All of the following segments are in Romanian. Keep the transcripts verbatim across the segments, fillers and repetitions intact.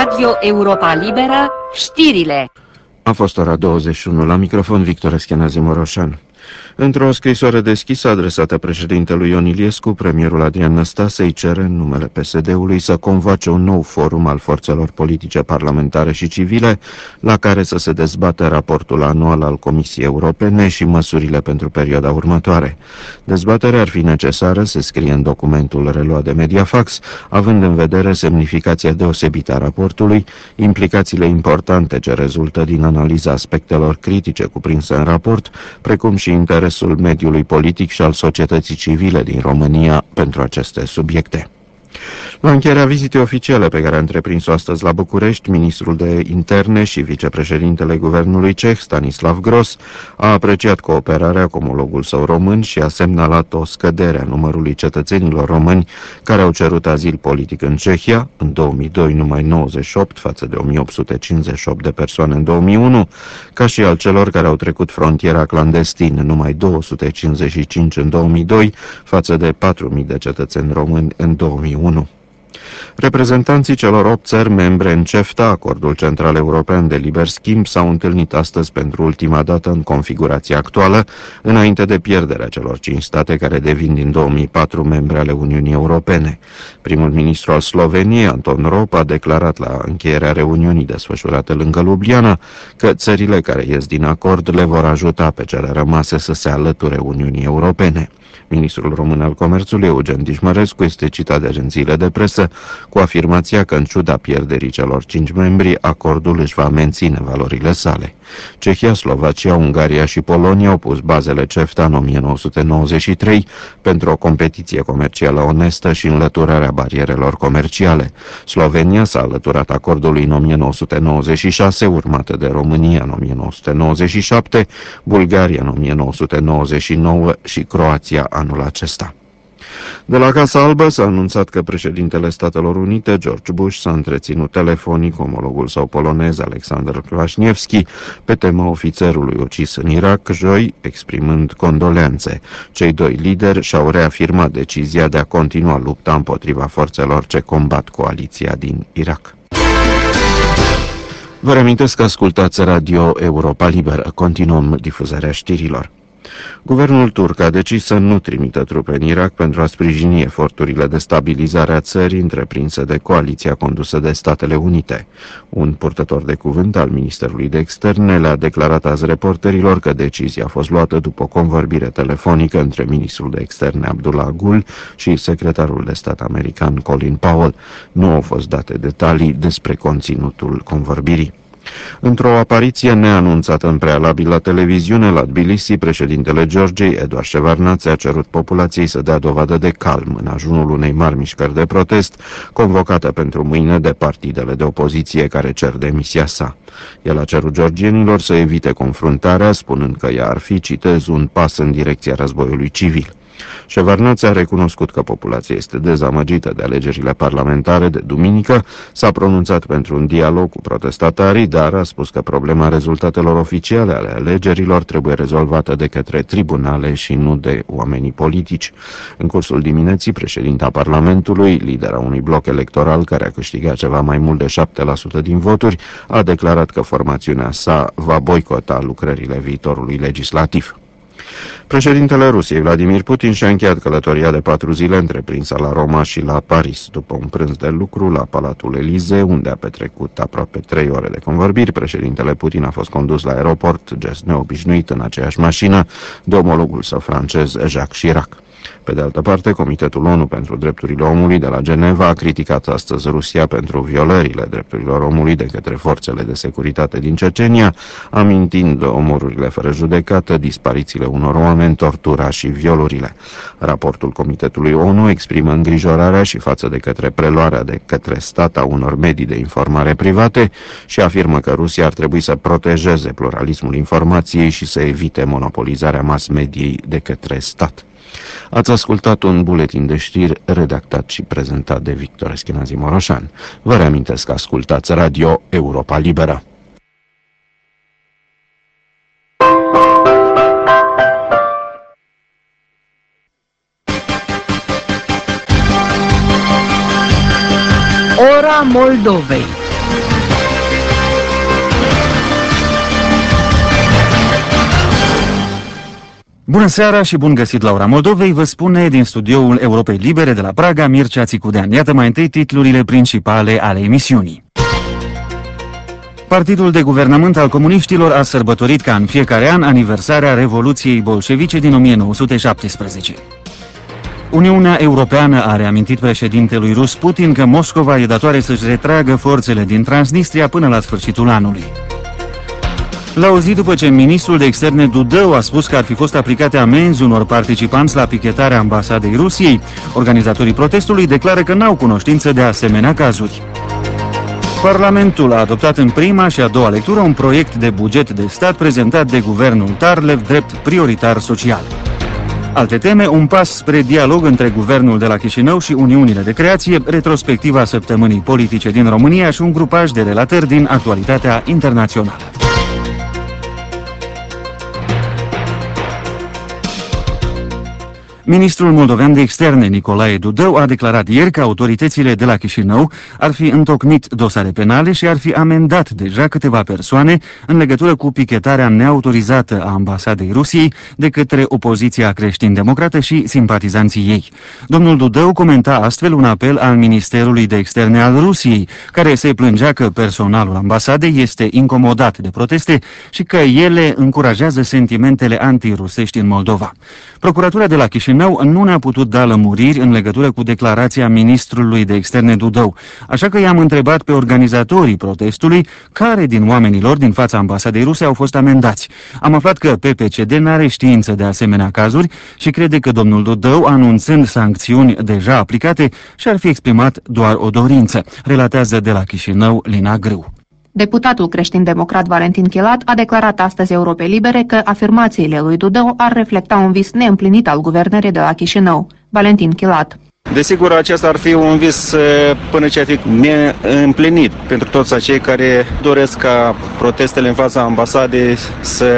Radio Europa Liberă, știrile. A fost ora douăzeci și unu, la microfon Victor Eschenazi Moroșan. Într-o scrisoare deschisă adresată președintelui Ion Iliescu, premierul Adrian Năstase îi cere în numele P S D-ului să convoace un nou forum al forțelor politice parlamentare și civile, la care să se dezbată raportul anual al Comisiei Europene și măsurile pentru perioada următoare. Dezbaterea ar fi necesară, se scrie în documentul reluat de Mediafax, având în vedere semnificația deosebită a raportului, implicațiile importante ce rezultă din analiza aspectelor critice cuprinse în raport, precum și interesul mediului politic și al societății civile din România pentru aceste subiecte. La încheierea vizitei oficiale pe care a întreprins-o astăzi la București, ministrul de interne și vicepreședintele guvernului ceh, Stanislav Gross, a apreciat cooperarea cu omologul său român și a semnalat o scădere a numărului cetățenilor români care au cerut azil politic în Cehia, în două mii doi numai nouăzeci și opt față de o mie opt sute cincizeci și opt de persoane în două mii unu, ca și al celor care au trecut frontiera clandestin, numai două sute cincizeci și cinci în două mii doi față de patru mii de cetățeni români în două mii unu. Reprezentanții celor opt țări membre în CEFTA, Acordul Central European de Liber Schimb, s-au întâlnit astăzi pentru ultima dată în configurația actuală, înainte de pierderea celor cinci state care devin din două mii patru membre ale Uniunii Europene. Primul ministru al Sloveniei, Anton Rop, a declarat la încheierea reuniunii desfășurate lângă Ljubljana că țările care ies din acord le vor ajuta pe cele rămase să se alăture Uniunii Europene. Ministrul român al Comerțului, Eugen Dișmărescu, este citat de agențiile de presă cu afirmația că, în ciuda pierderii celor cinci membri, acordul își va menține valorile sale. Cehia, Slovacia, Ungaria și Polonia au pus bazele CEFTA în o mie nouă sute nouăzeci și trei pentru o competiție comercială onestă și înlăturarea barierelor comerciale. Slovenia s-a alăturat acordului în o mie nouă sute nouăzeci și șase, urmată de România în o mie nouă sute nouăzeci și șapte, Bulgaria în o mie nouă sute nouăzeci și nouă și Croația anul acesta. De la Casa Albă s-a anunțat că președintele Statelor Unite, George Bush, s-a întreținut telefonic cu omologul său polonez, Alexander Kwaśniewski, pe tema ofițerului ucis în Irak, joi, exprimând condoleanțe. Cei doi lideri și-au reafirmat decizia de a continua lupta împotriva forțelor ce combat coaliția din Irak. Vă reamintesc că ascultați Radio Europa Liberă. Continuăm difuzarea știrilor. Guvernul turc a decis să nu trimită trupe în Irak pentru a sprijini eforturile de stabilizare a țării întreprinse de coaliția condusă de Statele Unite. Un purtător de cuvânt al Ministerului de Externe le-a declarat azi reporterilor că decizia a fost luată după o convorbire telefonică între ministrul de Externe Abdullah Gül și secretarul de stat american Colin Powell. Nu au fost date detalii despre conținutul convorbirii. Într-o apariție neanunțată în prealabil la televiziune la Tbilisi, președintele Georgiei, Eduard Shevardnadze, a cerut populației să dea dovadă de calm în ajunul unei mari mișcări de protest, convocată pentru mâine de partidele de opoziție care cer demisia sa. El a cerut georgienilor să evite confruntarea, spunând că ea ar fi, citez, un pas în direcția războiului civil. Shevardnadze a recunoscut că populația este dezamăgită de alegerile parlamentare de duminică, s-a pronunțat pentru un dialog cu protestatarii, dar a spus că problema rezultatelor oficiale ale alegerilor trebuie rezolvată de către tribunale și nu de oamenii politici. În cursul dimineții, președinta Parlamentului, lidera unui bloc electoral care a câștigat ceva mai mult de șapte la sută din voturi, a declarat că formațiunea sa va boicota lucrările viitorului legislativ. Președintele Rusiei, Vladimir Putin, și-a încheiat călătoria de patru zile întreprinsă la Roma și la Paris. După un prânz de lucru la Palatul Elysee, unde a petrecut aproape trei ore de convorbiri, președintele Putin a fost condus la aeroport, gest neobișnuit, în aceeași mașină de omologul său francez, Jacques Chirac. Pe de altă parte, Comitetul ONU pentru Drepturile Omului de la Geneva a criticat astăzi Rusia pentru violările drepturilor omului de către forțele de securitate din Cecenia, amintind omorurile fără judecată, disparițiile unor oameni, tortura și violurile. Raportul Comitetului ONU exprimă îngrijorarea și față de către preluarea de către stat a unor medii de informare private și afirmă că Rusia ar trebui să protejeze pluralismul informației și să evite monopolizarea mass-mediei de către stat. Ați ascultat un buletin de știri redactat și prezentat de Victor Eschenazi Moroșan. Vă reamintesc că ascultați Radio Europa Liberă. Ora Moldovei. Bună seara și bun găsit la Ora Moldovei, vă spune din studioul Europei Libere de la Praga, Mircea Țicudean. Iată mai întâi titlurile principale ale emisiunii. Partidul de guvernământ al comuniștilor a sărbătorit ca în fiecare an aniversarea Revoluției bolșevice din o mie nouă sute șaptesprezece. Uniunea Europeană a reamintit președintelui rus Putin că Moscova e datoare să-și retragă forțele din Transnistria până la sfârșitul anului. La o zi după ce ministrul de externe Dudău a spus că ar fi fost aplicate amenzi unor participanți la pichetarea ambasadei Rusiei, organizatorii protestului declară că n-au cunoștință de asemenea cazuri. Parlamentul a adoptat în prima și a doua lectură un proiect de buget de stat prezentat de guvernul Tarlev drept prioritar social. Alte teme, un pas spre dialog între guvernul de la Chișinău și Uniunile de Creație, retrospectiva săptămânii politice din România și un grupaj de relatări din actualitatea internațională. Ministrul moldovean de externe, Nicolae Dudău, a declarat ieri că autoritățile de la Chișinău ar fi întocmit dosare penale și ar fi amendat deja câteva persoane în legătură cu pichetarea neautorizată a ambasadei Rusiei de către opoziția creștin-democrată și simpatizanții ei. Domnul Dudău comenta astfel un apel al Ministerului de Externe al Rusiei, care se plângea că personalul ambasadei este incomodat de proteste și că ele încurajează sentimentele antirusești în Moldova. Procuratura de la Chișinău nu ne-a putut da lămuriri în legătură cu declarația ministrului de externe Dudău, așa că i-am întrebat pe organizatorii protestului care din oamenii lor din fața ambasadei ruse au fost amendați. Am aflat că P P C D n-are știință de asemenea cazuri și crede că domnul Dudău, anunțând sancțiuni deja aplicate, și-ar fi exprimat doar o dorință, relatează de la Chișinău Lina Grâu. Deputatul creștin-democrat Valentin Chilat a declarat astăzi Europei Libere că afirmațiile lui Dudău ar reflecta un vis neîmplinit al guvernării de la Chișinău. Valentin Chilat. Desigur, acesta ar fi un vis până ce ar fi neîmplinit pentru toți acei care doresc ca protestele în fața ambasadei să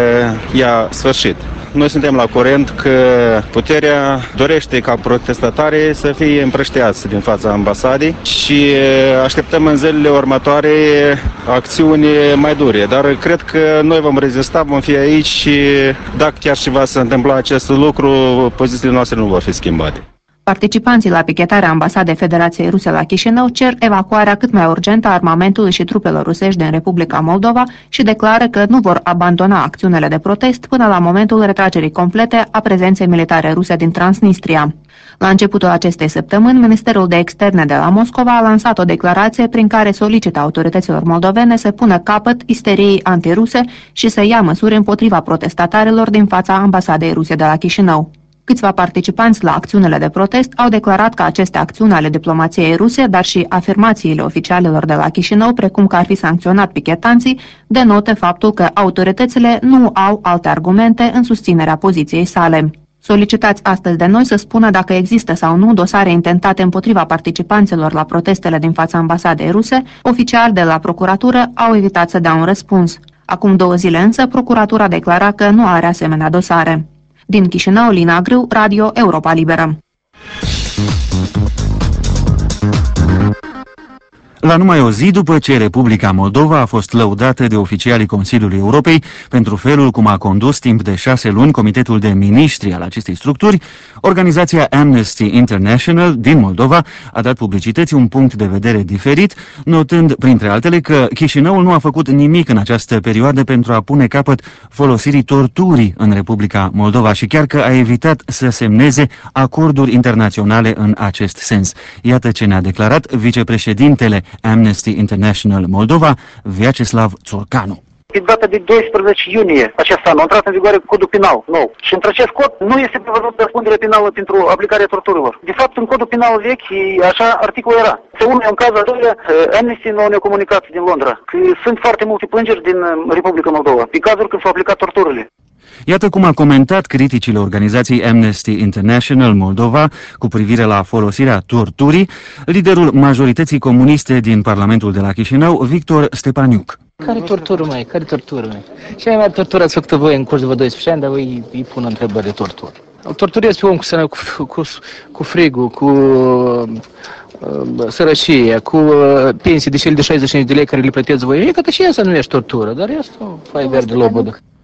ia sfârșit. Noi suntem la curent că puterea dorește ca protestatarii să fie împrăștiați din fața ambasadei și așteptăm în zilele următoare acțiuni mai dure. Dar cred că noi vom rezista, vom fi aici și dacă chiar și va se întâmpla acest lucru, pozițiile noastre nu vor fi schimbate. Participanții la pichetarea ambasadei Federației Ruse la Chișinău cer evacuarea cât mai urgentă a armamentului și trupelor rusești din Republica Moldova și declară că nu vor abandona acțiunile de protest până la momentul retragerii complete a prezenței militare ruse din Transnistria. La începutul acestei săptămâni, Ministerul de Externe de la Moscova a lansat o declarație prin care solicită autorităților moldovene să pună capăt isteriei antiruse și să ia măsuri împotriva protestatarilor din fața ambasadei ruse de la Chișinău. Câțiva participanți la acțiunile de protest au declarat că aceste acțiuni ale diplomației ruse, dar și afirmațiile oficialilor de la Chișinău, precum că ar fi sancționat pichetanții, denotă faptul că autoritățile nu au alte argumente în susținerea poziției sale. Solicitați astăzi de noi să spună dacă există sau nu dosare intentate împotriva participanților la protestele din fața ambasadei ruse, oficiali de la procuratură au evitat să dea un răspuns. Acum două zile însă, procuratura declara că nu are asemenea dosare. Din Chișinău, Lina Grâu, Radio Europa Liberă. La numai o zi după ce Republica Moldova a fost lăudată de oficialii Consiliului Europei pentru felul cum a condus timp de șase luni Comitetul de Miniștri al acestei structuri, organizația Amnesty International din Moldova a dat publicității un punct de vedere diferit, notând, printre altele, că Chișinăul nu a făcut nimic în această perioadă pentru a pune capăt folosirii torturii în Republica Moldova și chiar că a evitat să semneze acorduri internaționale în acest sens. Iată ce ne-a declarat vicepreședintele Amnesty International Moldova, Vyacheslav Țurcanu. Pe data de doisprezece iunie acest an a intrat în vigoare codul penal nou și între acest cod nu este prevăzut răspundere penală pentru aplicarea torturilor. De fapt, în codul penal vechi, așa articolul era. Se une în caz al doilea, Amnesty nu ne-a comunicat din Londra că sunt foarte multe plângeri din Republica Moldova pe cazuri când s-au aplicat torturile. Iată cum a comentat criticile organizației Amnesty International Moldova cu privire la folosirea torturii liderul majorității comuniste din Parlamentul de la Chișinău, Victor Stepaniuc. Care tortură, mai? Care tortură, mai? Și mai mare tortură ați făcut voi în curs de vă doisprezece ani, dar voi îi pun întrebări de tortură. Torturezi pe om cu, sănă, cu, cu, cu frigul, cu uh, sărăcie, cu uh, pensii de cele de șaizeci și cinci de lei care le plăteți voi. E că și ea se numește tortură, dar asta o fai verde lobodă.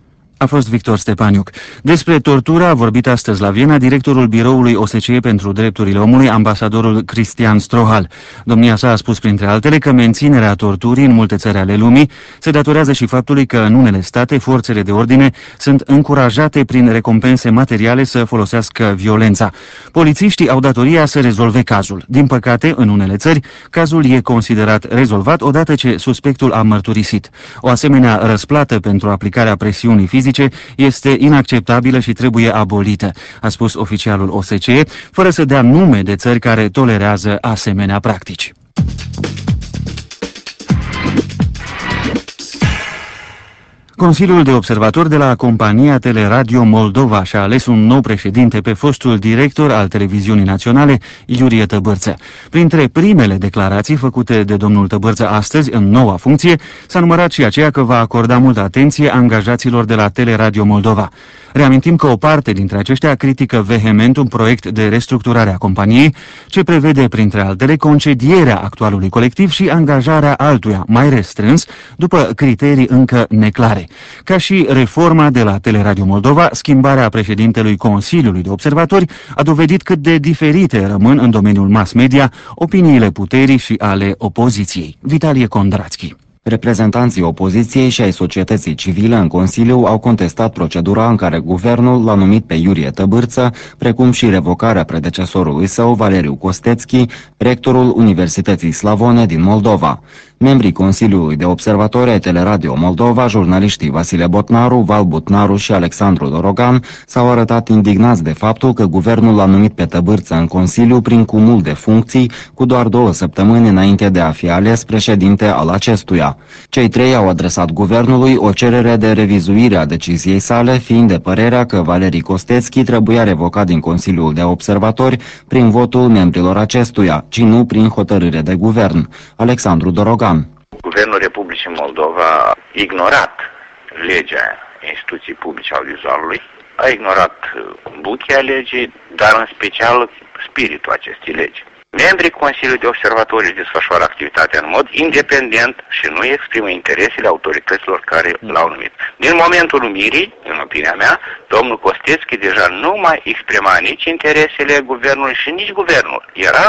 A fost Victor Stepaniuc. Despre tortura a vorbit astăzi la Viena directorul biroului O S C E pentru drepturile omului, ambasadorul Cristian Strohal. Domnia sa a spus printre altele că menținerea torturii în multe țări ale lumii se datorează și faptului că în unele state forțele de ordine sunt încurajate prin recompense materiale să folosească violența. Polițiștii au datoria să rezolve cazul. Din păcate, în unele țări, cazul e considerat rezolvat odată ce suspectul a mărturisit. O asemenea răsplată pentru aplicarea presiunii fizice este inacceptabilă și trebuie abolită, a spus oficialul O S C E, fără să dea nume de țări care tolerează asemenea practici. Consiliul de observatori de la compania Teleradio Moldova și-a ales un nou președinte pe fostul director al televiziunii naționale, Iurie Tăbârță. Printre primele declarații făcute de domnul Tăbârță astăzi, în noua funcție, s-a numărat și aceea că va acorda multă atenție angajaților de la Teleradio Moldova. Reamintim că o parte dintre aceștia critică vehement un proiect de restructurare a companiei, ce prevede, printre altele, concedierea actualului colectiv și angajarea altuia, mai restrâns, după criterii încă neclare. Ca și reforma de la Teleradio Moldova, schimbarea președintelui Consiliului de Observatori a dovedit cât de diferite rămân în domeniul mass media opiniile puterii și ale opoziției. Vitalie Kondrațchi. Reprezentanții opoziției și ai societății civile în Consiliu au contestat procedura în care guvernul l-a numit pe Iurie Tăbârță, precum și revocarea predecesorului său, Valeriu Costecki, rectorul Universității Slavone din Moldova. Membrii Consiliului de Observatori ai Teleradio Moldova, jurnaliștii Vasile Botnaru, Val Butnaru și Alexandru Dorogan, s-au arătat indignați de faptul că guvernul l-a numit pe Tăbârță în Consiliu prin cumul de funcții, cu doar două săptămâni înainte de a fi ales președinte al acestuia. Cei trei au adresat guvernului o cerere de revizuire a deciziei sale, fiind de părerea că Valeri Costecki trebuia revocat din Consiliul de Observatori prin votul membrilor acestuia, ci nu prin hotărâre de guvern. Alexandru Dorogan. Guvernul Republicii Moldova a ignorat legea instituției publice audiovizualului, a ignorat buchea legii, dar în special spiritul acestei legi. Membrii Consiliului de Observatori își desfășoară activitatea în mod independent și nu exprimă interesele autorităților care l-au numit. Din momentul numirii, în opinia mea, domnul Costecki deja nu mai exprima nici interesele guvernului și nici guvernul. Era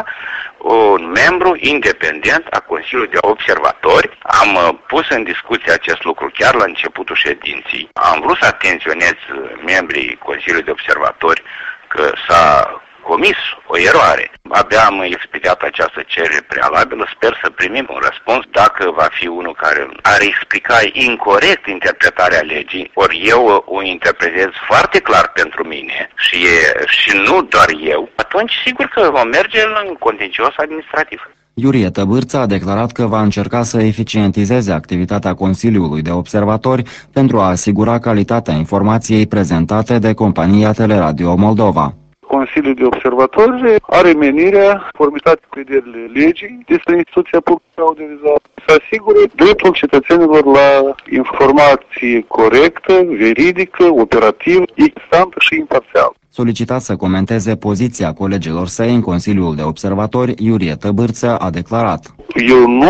un membru independent a Consiliului de Observatori. Am pus în discuție acest lucru chiar la începutul ședinții. Am vrut să atenționez membrii Consiliului de Observatori că s-a comis o eroare. Abia am explicat această cerere prealabilă, sper să primim un răspuns dacă va fi unul care ar explica incorect interpretarea legii, ori eu o interpretez foarte clar pentru mine și, e, și nu doar eu, atunci sigur că vom merge în contencios administrativ. Iurie Tăbârță a declarat că va încerca să eficientizeze activitatea Consiliului de Observatori pentru a asigura calitatea informației prezentate de compania Teleradio Moldova. Consiliul de Observatori are menirea, conformitate cu prevederile legii despre instituția publică audiovizuală, să asigure dreptul cetățenilor la informație corectă, veridică, operativă, echitabilă și imparțială. Solicitat să comenteze poziția colegilor săi în Consiliul de Observatori, Iurie Tăbârță a declarat: Eu nu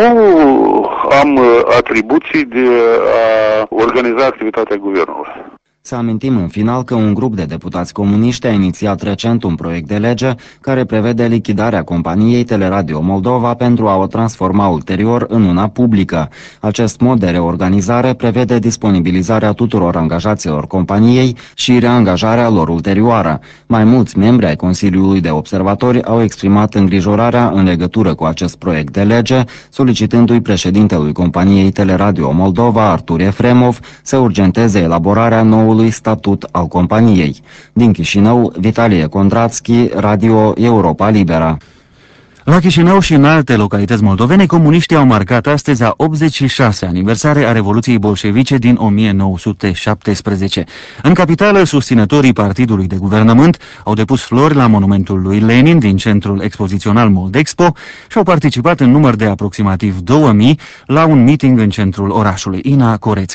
am atribuții de a organiza activitatea guvernului. Să amintim în final că un grup de deputați comuniști a inițiat recent un proiect de lege care prevede lichidarea companiei Teleradio Moldova pentru a o transforma ulterior în una publică. Acest mod de reorganizare prevede disponibilizarea tuturor angajaților companiei și reangajarea lor ulterioară. Mai mulți membri ai Consiliului de Observatori au exprimat îngrijorarea în legătură cu acest proiect de lege, solicitându-i președintelui companiei Teleradio Moldova, Artur Efremov, să urgenteze elaborarea noului statut al companiei. Din Chișinău, Vitalie Kondrațchi, Radio Europa Liberă. La Chișinău și în alte localități moldovene, comuniștii au marcat astăzi a optzeci și șasea aniversare a Revoluției bolșevice din o mie nouă sute șaptesprezece. În capitală, susținătorii partidului de guvernământ au depus flori la monumentul lui Lenin din centrul expozițional Moldexpo și au participat în număr de aproximativ două mii la un meeting în centrul orașului. Ina Corețchi.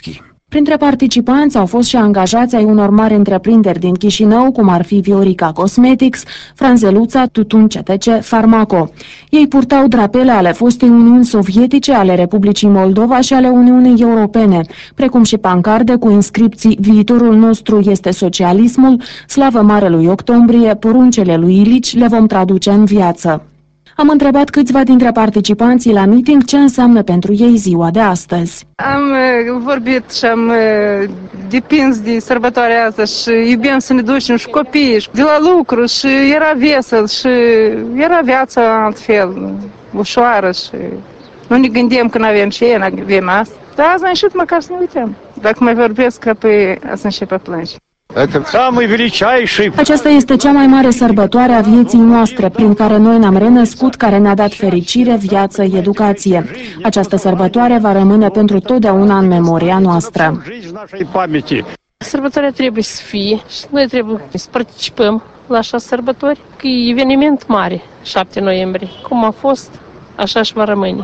Printre participanți au fost și angajați ai unor mari întreprinderi din Chișinău, cum ar fi Viorica Cosmetics, Franzeluța, Tutun C T C, Farmaco. Ei purtau drapele ale fostei Uniuni Sovietice, ale Republicii Moldova și ale Uniunii Europene, precum și pancarde cu inscripții "Viitorul nostru este socialismul", "Slavă Marelui Octombrie", "Poruncele lui Ilici le vom traduce în viață". Am întrebat câțiva dintre participanții la meeting ce înseamnă pentru ei ziua de astăzi. Am uh, vorbit și am uh, depins de sărbătoarea asta și iubim să ne ducem și copiii de la lucru și era vesel și era viața altfel, ușoară și nu ne gândim că nu avem ce, nu avem asta. Dar azi am ieșit măcar să ne uităm. Dacă mai vorbesc, apoi să încep a plânge. Aceasta este cea mai mare sărbătoare a vieții noastre, prin care noi ne-am renăscut, care ne-a dat fericire, viață, educație. Această sărbătoare va rămâne pentru totdeauna în memoria noastră. Sărbătoarea trebuie să fie și noi trebuie să participăm la așa sărbători, că e eveniment mare, șapte noiembrie. Cum a fost, așa și va rămâne.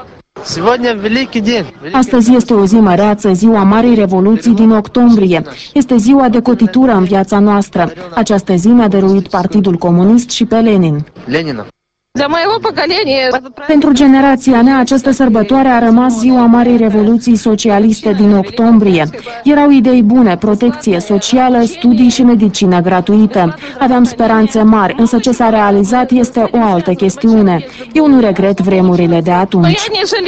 Astăzi este o zi măreață, ziua Marii Revoluții din octombrie. Este ziua de cotitură în viața noastră. Această zi ne-a dăruit Partidul Comunist și pe Lenin. Lenin. Pentru generația mea, această sărbătoare a rămas ziua Marii Revoluții Socialiste din octombrie. Erau idei bune, protecție socială, studii și medicină gratuită. Aveam speranțe mari, însă ce s-a realizat este o altă chestiune. Eu nu regret vremurile de atunci.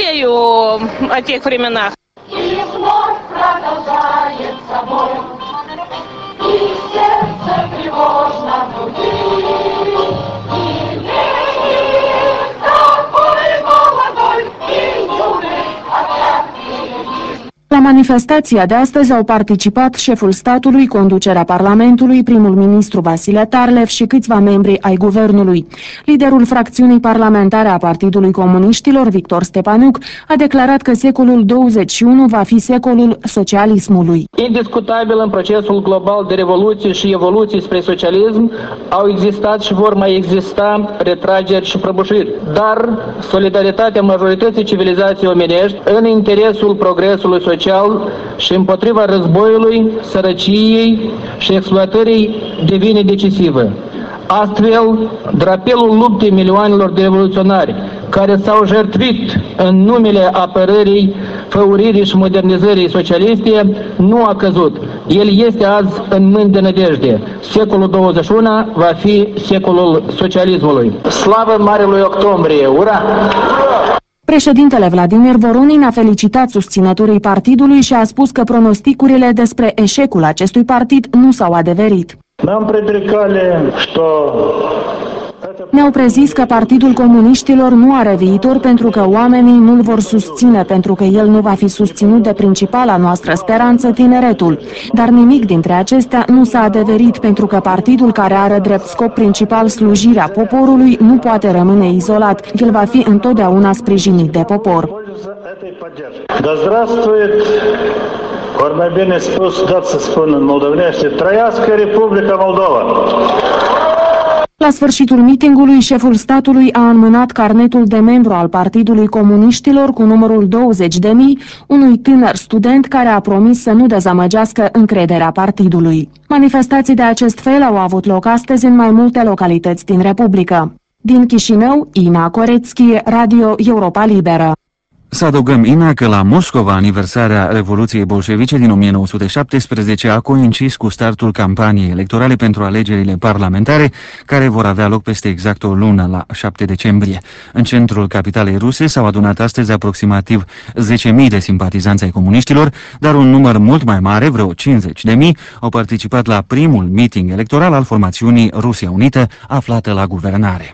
La manifestația de astăzi au participat șeful statului, conducerea Parlamentului, primul ministru Vasile Tarlev și câțiva membri ai guvernului. Liderul fracțiunii parlamentare a Partidului Comuniștilor, Victor Stepanuc, a declarat că secolul douăzeci și unu va fi secolul socialismului. Indiscutabil în procesul global de revoluție și evoluție spre socialism au existat și vor mai exista retrageri și prăbușiri. Dar solidaritatea majorității civilizației omenești în interesul progresului social și împotriva războiului, sărăciei și exploatării devine decisivă. Astfel, drapelul luptei milioanelor de revoluționari care s-au jertfit în numele apărării, făuririi și modernizării socialiste nu a căzut. El este azi în mâini de nădejde. Secolul douăzeci și unu va fi secolul socialismului. Slavă Marelui Octombrie! Ura! Președintele Vladimir Voronin a felicitat susținătorii partidului și a spus că pronosticurile despre eșecul acestui partid nu s-au adeverit. Ne-au prezis că Partidul Comuniștilor nu are viitor pentru că oamenii nu-l vor susține, pentru că el nu va fi susținut de principala noastră speranță, tineretul. Dar nimic dintre acestea nu s-a adeverit, pentru că partidul care are drept scop principal slujirea poporului nu poate rămâne izolat. El va fi întotdeauna sprijinit de popor. Da здравствует, ori mai bine spus, dat să spun în moldovenește, trăiască Republica Moldova! La sfârșitul mitingului, șeful statului a înmânat carnetul de membru al Partidului Comuniștilor cu numărul douăzeci de mii unui tânăr student care a promis să nu dezamăgească încrederea partidului. Manifestații de acest fel au avut loc astăzi în mai multe localități din Republică. Din Chișinău, Ina Corețchi, Radio Europa Liberă. Să adăugăm, Ina, că la Moscova aniversarea Revoluției Bolșevice din o mie nouă sute șaptesprezece a coincis cu startul campaniei electorale pentru alegerile parlamentare, care vor avea loc peste exact o lună, la șapte decembrie. În centrul capitalei ruse s-au adunat astăzi aproximativ zece mii de simpatizanți ai comuniștilor, dar un număr mult mai mare, vreo cincizeci de mii, au participat la primul meeting electoral al formațiunii Rusia Unită, aflată la guvernare.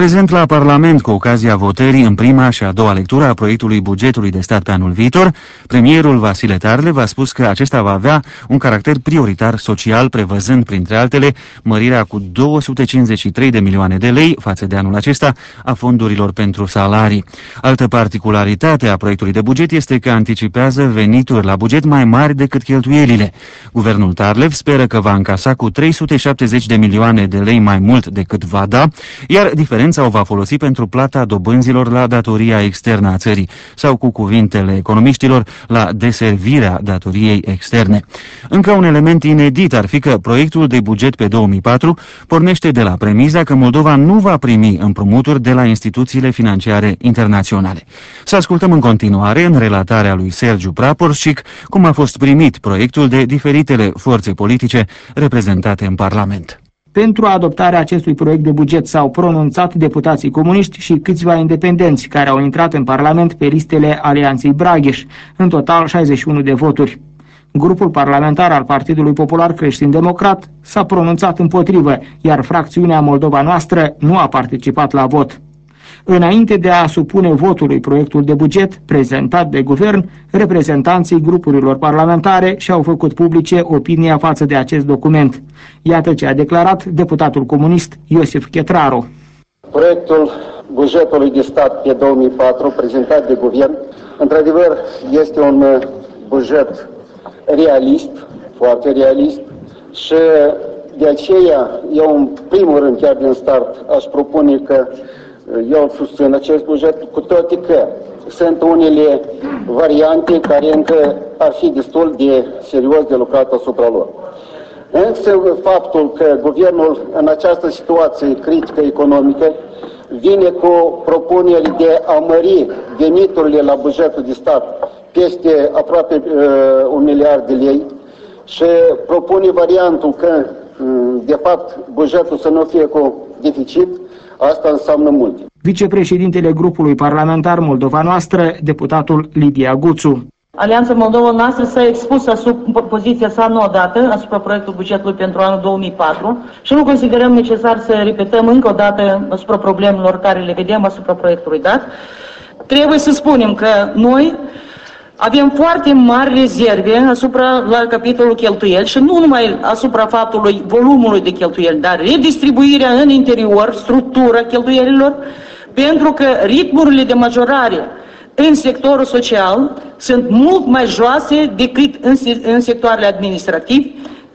Prezent la Parlament cu ocazia votării în prima și a doua lectură a proiectului bugetului de stat pe anul viitor, premierul Vasile Tarlev a spus că acesta va avea un caracter prioritar social, prevăzând, printre altele, mărirea cu două sute cincizeci și trei de milioane de lei față de anul acesta a fondurilor pentru salarii. Altă particularitate a proiectului de buget este că anticipează venituri la buget mai mari decât cheltuielile. Guvernul Tarlev speră că va încasa cu trei sute șaptezeci de milioane de lei mai mult decât va da, iar diferența o va folosi pentru plata dobânzilor la datoria externă a țării, sau cu cuvintele economiștilor, la deservirea datoriei externe. Încă un element inedit ar fi că proiectul de buget pe două mii patru pornește de la premiza că Moldova nu va primi împrumuturi de la instituțiile financiare internaționale. Să ascultăm în continuare, în relatarea lui Sergiu Praporșcic, cum a fost primit proiectul de diferitele forțe politice reprezentate în Parlament. Pentru adoptarea acestui proiect de buget s-au pronunțat deputații comuniști și câțiva independenți care au intrat în Parlament pe listele Alianței Braghiș, în total șaizeci și unu de voturi. Grupul parlamentar al Partidului Popular Creștin-Democrat s-a pronunțat împotrivă, iar fracțiunea Moldova Noastră nu a participat la vot. Înainte de a supune votului proiectul de buget prezentat de guvern, reprezentanții grupurilor parlamentare și-au făcut publice opinia față de acest document. Iată ce a declarat deputatul comunist Iosif Chetraru. Proiectul bugetului de stat pe două mii patru prezentat de guvern, într-adevăr, este un buget realist, foarte realist, și de aceea eu în primul rând, chiar din start, aș propune că eu susțin acest buget, cu toate că sunt unele variante care încă ar fi destul de serios de lucrat asupra lor. Însă faptul că guvernul în această situație critică economică vine cu propuneri de a mări veniturile la bugetul de stat peste aproape uh, un miliard de lei și propune variantul că, de fapt, bugetul să nu fie cu deficit, asta înseamnă mult. Vicepreședintele grupului parlamentar Moldova Noastră, deputatul Lidia Guțu. Alianța Moldova Noastră s-a expus asupra poziția sa nu odată asupra proiectului bugetului pentru anul două mii patru și nu considerăm necesar să repetăm încă o dată asupra problemelor care le vedem asupra proiectului dat. Trebuie să spunem că noi avem foarte mari rezerve asupra la capitolul cheltuieli și nu numai asupra faptului volumului de cheltuieli, dar redistribuirea în interior, structura cheltuielilor, pentru că ritmurile de majorare în sectorul social sunt mult mai joase decât în, în sectoarele administrative,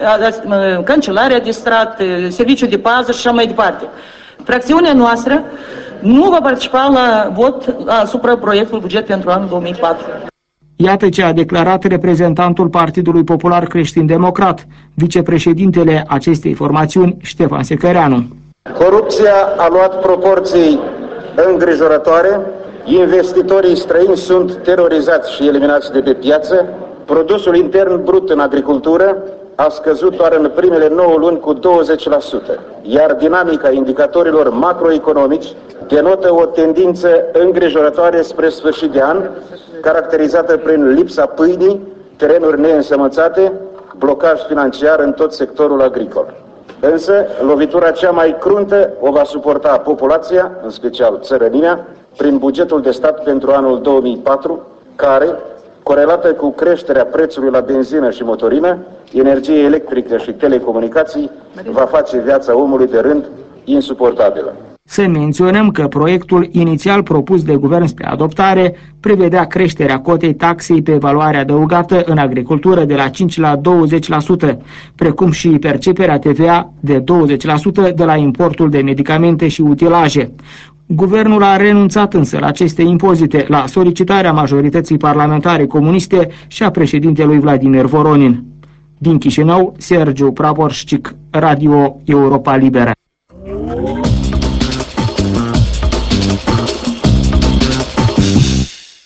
cancelarea de stat, serviciul de pază și așa mai departe. Fracțiunea noastră nu va participa la vot asupra proiectului buget pentru anul două mii patru. Iată ce a declarat reprezentantul Partidului Popular Creștin-Democrat, vicepreședintele acestei formațiuni, Ștefan Secăreanu. Corupția a luat proporții îngrijorătoare, investitorii străini sunt terorizați și eliminați de pe piață, produsul intern brut în agricultură a scăzut doar în primele nouă luni cu douăzeci la sută, iar dinamica indicatorilor macroeconomici denotă o tendință îngrijorătoare spre sfârșit de an, caracterizată prin lipsa pâinii, terenuri neînsămânțate, blocaj financiar în tot sectorul agricol. Însă, lovitura cea mai cruntă o va suporta populația, în special țărănimea, prin bugetul de stat pentru anul două mii patru, care, corelată cu creșterea prețului la benzină și motorină, energie electrică și telecomunicații, va face viața omului de rând insuportabilă. Să menționăm că proiectul inițial propus de guvern spre adoptare prevedea creșterea cotei taxei pe valoare adăugată în agricultură de la cinci la douăzeci la sută, precum și perceperea T V A de douăzeci la sută de la importul de medicamente și utilaje. Guvernul a renunțat însă la aceste impozite la solicitarea majorității parlamentare comuniste și a președintelui Vladimir Voronin. Din Chișinău, Sergiu Praporșcic, Radio Europa Liberă. În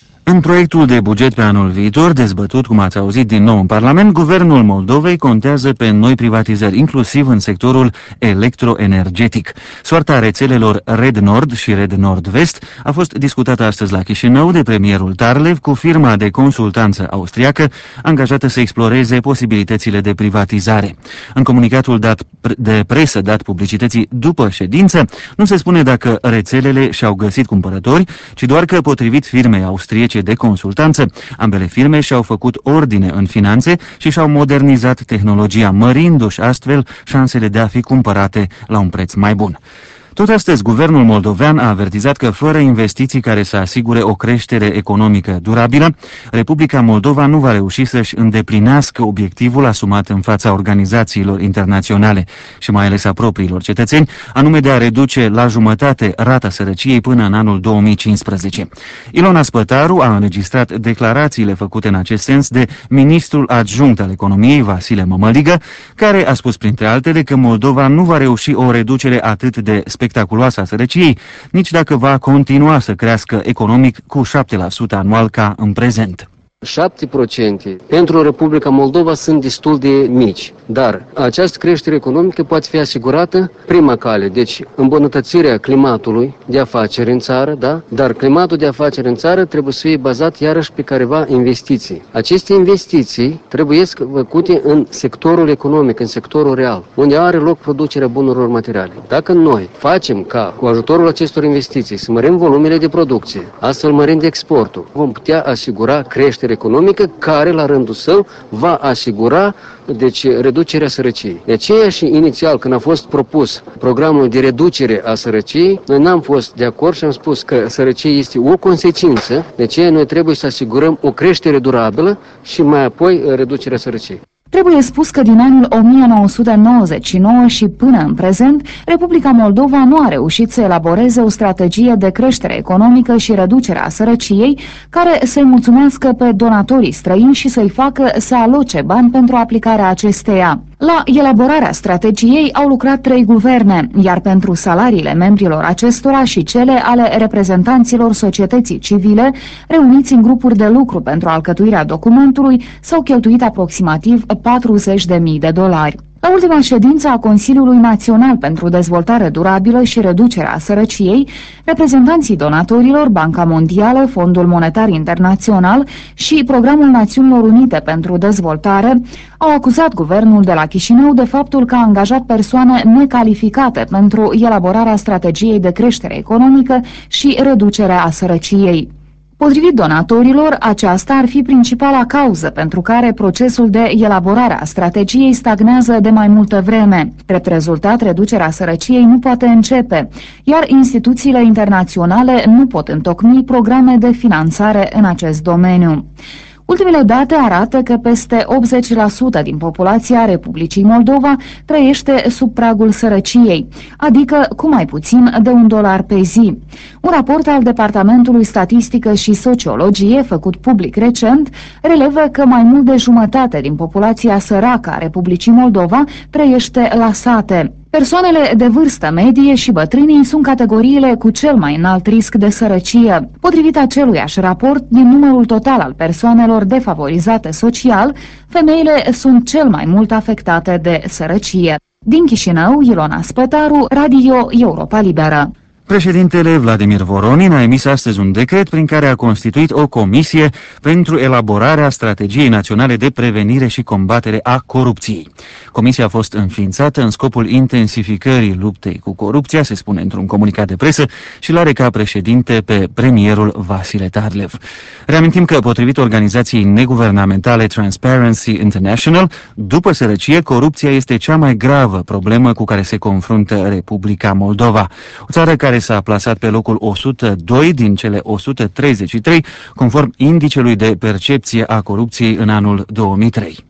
proiectul de buget pe anul viitor, dezbătut, cum ați auzit din nou în Parlament, Guvernul Moldovei contează pe noi privatizări, inclusiv în sectorul electroenergetic. Soarta rețelelor Red Nord și Red Nord-Vest a fost discutată astăzi la Chișinău de premierul Tarlev cu firma de consultanță austriacă angajată să exploreze posibilitățile de privatizare. În comunicatul dat de presă dat publicității după ședință, nu se spune dacă rețelele și-au găsit cumpărători, ci doar că, potrivit firmei austriece de consultanță, ambele firme și-au făcut ordine în finanțe și și-au modernizat tehnologia, mărindu-și astfel șansele de a fi cumpărate la un preț mai bun. Tot astăzi, guvernul moldovean a avertizat că fără investiții care să asigure o creștere economică durabilă, Republica Moldova nu va reuși să-și îndeplinească obiectivul asumat în fața organizațiilor internaționale și mai ales a propriilor cetățeni, anume de a reduce la jumătate rata sărăciei până în anul două mii cincisprezece. Ilona Spătaru a înregistrat declarațiile făcute în acest sens de ministrul adjunct al economiei, Vasile Mămăligă, care a spus printre altele că Moldova nu va reuși o reducere atât de spectaculoasă a sărăciei, nici dacă va continua să crească economic cu șapte la sută anual ca în prezent. șapte la sută pentru Republica Moldova sunt destul de mici, dar această creștere economică poate fi asigurată prima cale, deci îmbunătățirea climatului de afaceri în țară, da? Dar climatul de afaceri în țară trebuie să fie bazat iarăși pe careva investiții. Aceste investiții trebuie făcute în sectorul economic, în sectorul real, unde are loc producerea bunurilor materiale. Dacă noi facem ca cu ajutorul acestor investiții să mărim volumele de producție, astfel mărind exportul, vom putea asigura creștere economică care, la rândul său, va asigura deci, reducerea sărăciei. De aceea și inițial, când a fost propus programul de reducere a sărăciei, noi n-am fost de acord și am spus că sărăcia este o consecință, de aceea noi trebuie să asigurăm o creștere durabilă și mai apoi reducerea sărăciei. Trebuie spus că din anul o mie nouă sute nouăzeci și nouă și până în prezent, Republica Moldova nu a reușit să elaboreze o strategie de creștere economică și reducere a sărăciei care să-i mulțumească pe donatorii străini și să-i facă să aloce bani pentru aplicarea acesteia. La elaborarea strategiei au lucrat trei guverne, iar pentru salariile membrilor acestora și cele ale reprezentanților societății civile, reuniți în grupuri de lucru pentru alcătuirea documentului, s-au cheltuit aproximativ patruzeci de mii de dolari. La ultima ședință a Consiliului Național pentru Dezvoltare Durabilă și Reducerea Sărăciei, reprezentanții donatorilor, Banca Mondială, Fondul Monetar Internațional și Programul Națiunilor Unite pentru Dezvoltare au acuzat guvernul de la Chișinău de faptul că a angajat persoane necalificate pentru elaborarea strategiei de creștere economică și reducerea a sărăciei. Potrivit donatorilor, aceasta ar fi principala cauză pentru care procesul de elaborare a strategiei stagnează de mai multă vreme. Drept rezultat, reducerea sărăciei nu poate începe, iar instituțiile internaționale nu pot întocmi programe de finanțare în acest domeniu. Ultimele date arată că peste optzeci la sută din populația Republicii Moldova trăiește sub pragul sărăciei, adică cu mai puțin de un dolar pe zi. Un raport al Departamentului Statistică și Sociologie, făcut public recent, relevă că mai mult de jumătate din populația săracă a Republicii Moldova trăiește la sate. Persoanele de vârstă medie și bătrânii sunt categoriile cu cel mai înalt risc de sărăcie. Potrivit aceluiași raport, din numărul total al persoanelor defavorizate social, femeile sunt cel mai mult afectate de sărăcie. Din Chișinău, Ilona Spătaru, Radio Europa Liberă. Președintele Vladimir Voronin a emis astăzi un decret prin care a constituit o comisie pentru elaborarea strategiei naționale de prevenire și combatere a corupției. Comisia a fost înființată în scopul intensificării luptei cu corupția, se spune într-un comunicat de presă, și l-are ca președinte pe premierul Vasile Tarlev. Reamintim că, potrivit organizației neguvernamentale Transparency International, după sărăcie, corupția este cea mai gravă problemă cu care se confruntă Republica Moldova, o țară care s-a plasat pe locul o sută doi din cele o sută treizeci și trei, conform indicelui de percepție a corupției în anul două mii trei.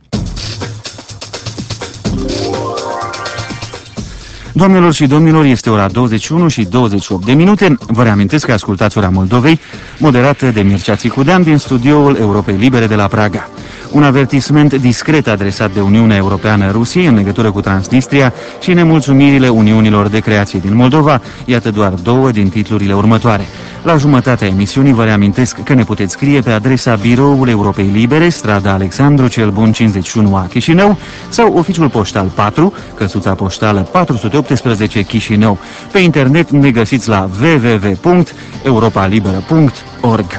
Doamnelor și domnilor, este ora douăzeci și unu și douăzeci și opt de minute. Vă reamintesc că ascultați Ora Moldovei, moderată de Mircea Țicudean din studioul Europei Libere de la Praga. Un avertisment discret adresat de Uniunea Europeană Rusiei în legătură cu Transnistria și nemulțumirile Uniunilor de Creație din Moldova, iată doar două din titlurile următoare. La jumătatea emisiunii vă reamintesc că ne puteți scrie pe adresa Biroul Europei Libere, strada Alexandru cel Bun cincizeci și unu A Chișinău sau oficiul poștal patru, căsuța poștală patru sute optsprezece Chișinău. Pe internet ne găsiți la w w w punct europa liberă punct org.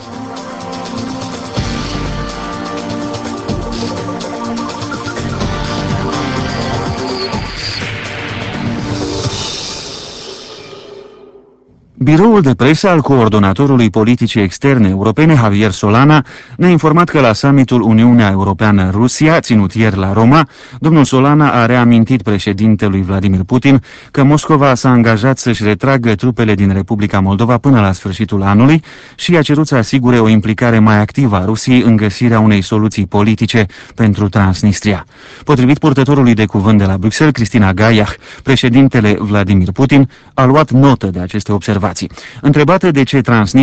Biroul de presă al coordonatorului politicii externe europene, Javier Solana, ne-a informat că la summitul Uniunea Europeană-Rusia, ținut ieri la Roma, domnul Solana a reamintit președintelui Vladimir Putin că Moscova s-a angajat să-și retragă trupele din Republica Moldova până la sfârșitul anului și i-a cerut să asigure o implicare mai activă a Rusiei în găsirea unei soluții politice pentru Transnistria. Potrivit purtătorului de cuvânt de la Bruxelles, Cristina Gaiach, președintele Vladimir Putin a luat notă de aceste observații. Întrebată de ce Transnistria